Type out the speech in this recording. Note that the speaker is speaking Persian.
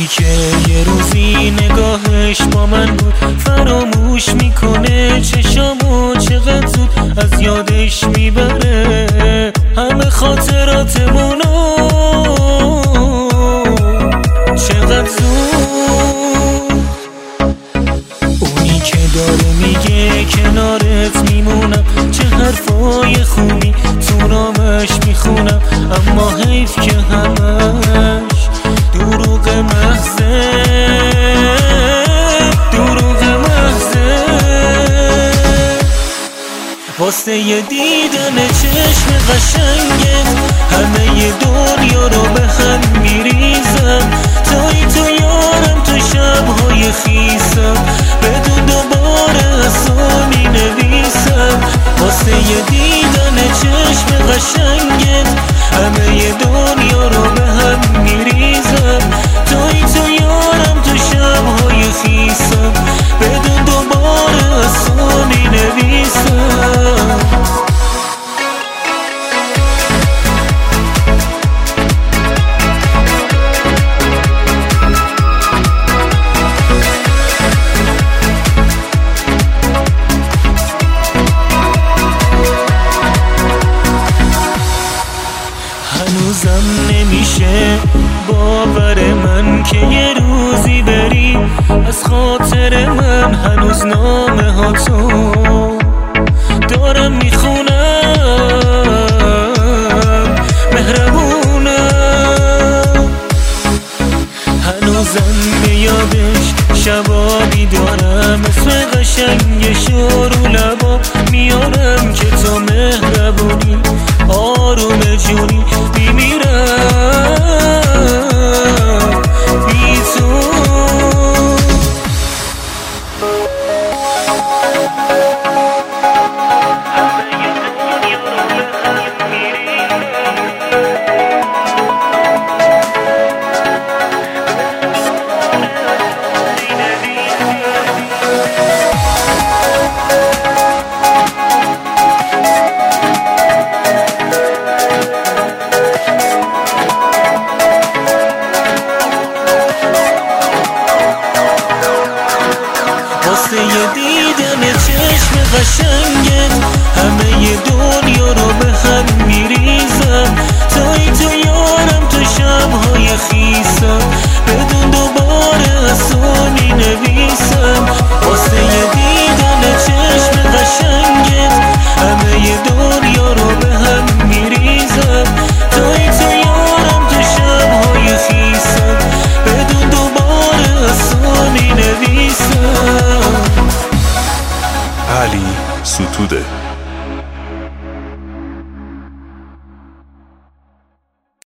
اونی که یه روزی نگاهش با من بود، فراموش میکنه چشامو چقدر زود از یادش میبره همه خاطراتمونو چقدر زود. اونی که داره میگه کنارت میمونم، چه حرفای خوبی تو نامش میخونم، اما حیف که همش دروغ محضه، دروغ محضه. واسه یه دیدن چشم قشنگت همه دنیا رو به هم میریزم، توی تو یارم تو شبهای خیسم، بدون دوباره اسم مینویسم. واسه یه دیدن چشم قشنگت همه دنیا رو به هم میریزم، توی تو یارم تو شبهای خیسم، بدون دوباره اسم مینویسم. هنوزم نمیشه باور من که یه روزی بری از خاطر من، هنوز نامه ها تو دارم میخونم، مهربونم. هنوزم بیادش شبا بیدارم، اسم قشنگشو رو لبا میارم که تو مهربونی آروم جونی میمیرم بی تو. واسه یه دیدن چشم قشنگت همه دنیا رو به هم میریزم، توی تو یارم تو شبهای خیسم، بدون دوباره اسم مینویسم. واسه یه دیدن چشم قشنگت همه دنیا رو به هم میریزم، توی تو یارم تو شبهای خیسم، بدون دوباره اسم مینویسم. علی ستوده.